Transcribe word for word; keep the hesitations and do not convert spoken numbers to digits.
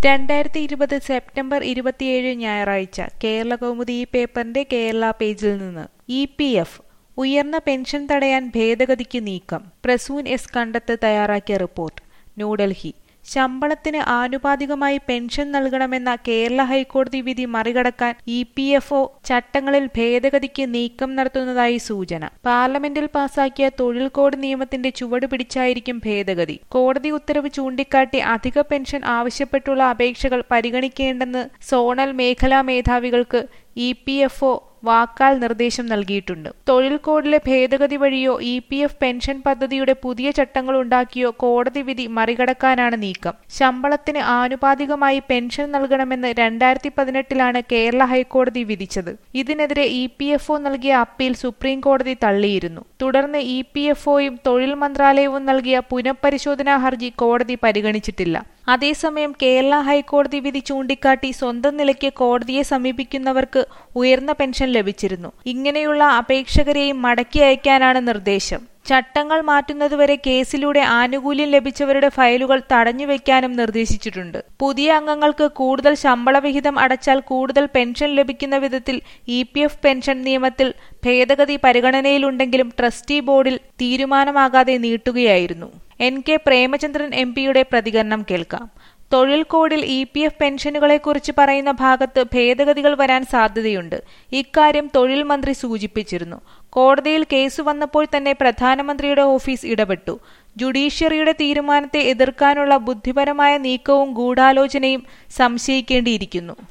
രണ്ടായിരത്തി ഇരുപത് സെപ്റ്റംബർ ഇരുപത്തിയേഴ് ഞായറാഴ്ച കേരളകൗമുദി ഈ പേപ്പറിന്റെ കേരള പേജിൽ നിന്ന് ഇ പി എഫ് ഉയർന്ന പെൻഷൻ തടയാൻ ഭേദഗതിക്ക് നീക്കം. പ്രസൂൻ എസ് കണ്ടത്ത് തയ്യാറാക്കിയ റിപ്പോർട്ട്. ന്യൂഡൽഹി. ശമ്പളത്തിന് ആനുപാതികമായി പെൻഷൻ നൽകണമെന്ന കേരള ഹൈക്കോടതി വിധി മറികടക്കാൻ ഇ പി എഫ് ഒ ചട്ടങ്ങളിൽ ഭേദഗതിക്ക് നീക്കം നടത്തുന്നതായി സൂചന. പാർലമെന്റിൽ പാസാക്കിയ തൊഴിൽ കോഡ് നിയമത്തിന്റെ ചുവട് പിടിച്ചായിരിക്കും ഭേദഗതി. കോടതി ഉത്തരവ് ചൂണ്ടിക്കാട്ടി അധിക പെൻഷൻ ആവശ്യപ്പെട്ടുള്ള അപേക്ഷകൾ പരിഗണിക്കേണ്ടെന്ന് സോണൽ മേഖലാ മേധാവികൾക്ക് ഇ പി എഫ് ഒ വാക്കാൽ നിർദ്ദേശം നൽകിയിട്ടുണ്ട്. തൊഴിൽ കോഡിലെ ഭേദഗതി വഴിയോ ഇ പി എഫ് പെൻഷൻ പദ്ധതിയുടെ പുതിയ ചട്ടങ്ങൾ ഉണ്ടാക്കിയോ കോടതി വിധി മറികടക്കാനാണ് നീക്കം. ശമ്പളത്തിന് ആനുപാതികമായി പെൻഷൻ നൽകണമെന്ന് രണ്ടായിരത്തി പതിനെട്ടിലാണ് കേരള ഹൈക്കോടതി വിധിച്ചത്. ഇതിനെതിരെ ഇ പി എഫ് ഒ നൽകിയ അപ്പീൽ സുപ്രീം കോടതി തള്ളിയിരുന്നു. തുടർന്ന് ഇ പി എഫ് ഒയും തൊഴിൽ മന്ത്രാലയവും നൽകിയ പുനഃപരിശോധനാ ഹർജി കോടതി പരിഗണിച്ചിട്ടില്ല. അതേസമയം കേരള ഹൈക്കോടതി വിധി ചൂണ്ടിക്കാട്ടി സ്വന്തം നിലയ്ക്ക് കോടതിയെ സമീപിക്കുന്നവർക്ക് ഉയർന്ന പെൻഷൻ ലഭിച്ചിരുന്നു. ഇങ്ങനെയുള്ള അപേക്ഷകരെയും മടക്കി അയക്കാനാണ് നിർദ്ദേശം. ചട്ടങ്ങൾ മാറ്റുന്നതുവരെ കേസിലൂടെ ആനുകൂല്യം ലഭിച്ചവരുടെ ഫയലുകൾ തടഞ്ഞുവെക്കാനും നിർദ്ദേശിച്ചിട്ടുണ്ട്. പുതിയ അംഗങ്ങൾക്ക് കൂടുതൽ ശമ്പളവിഹിതം അടച്ചാൽ കൂടുതൽ പെൻഷൻ ലഭിക്കുന്ന വിധത്തിൽ ഇ പി എഫ് പെൻഷൻ നിയമത്തിൽ ഭേദഗതി പരിഗണനയിലുണ്ടെങ്കിലും ട്രസ്റ്റി ബോർഡിൽ തീരുമാനമാകാതെ നീട്ടുകയായിരുന്നു. എൻ കെ പ്രേമചന്ദ്രൻ എം പിയുടെ പ്രതികരണം കേൾക്കാം. തൊഴിൽ കോഡിൽ ഇ പി എഫ് പെൻഷനുകളെക്കുറിച്ച് പറയുന്ന ഭാഗത്ത് ഭേദഗതികൾ വരാൻ സാധ്യതയുണ്ട്. ഇക്കാര്യം തൊഴിൽ മന്ത്രി സൂചിപ്പിച്ചിരുന്നു. കോടതിയിൽ കേസ് വന്നപ്പോൾ തന്നെ പ്രധാനമന്ത്രിയുടെ ഓഫീസ് ഇടപെട്ടു. ജുഡീഷ്യറിയുടെ തീരുമാനത്തെ എതിർക്കാനുള്ള ബുദ്ധിപരമായ നീക്കവും ഗൂഢാലോചനയും സംശയിക്കേണ്ടിയിരിക്കുന്നു.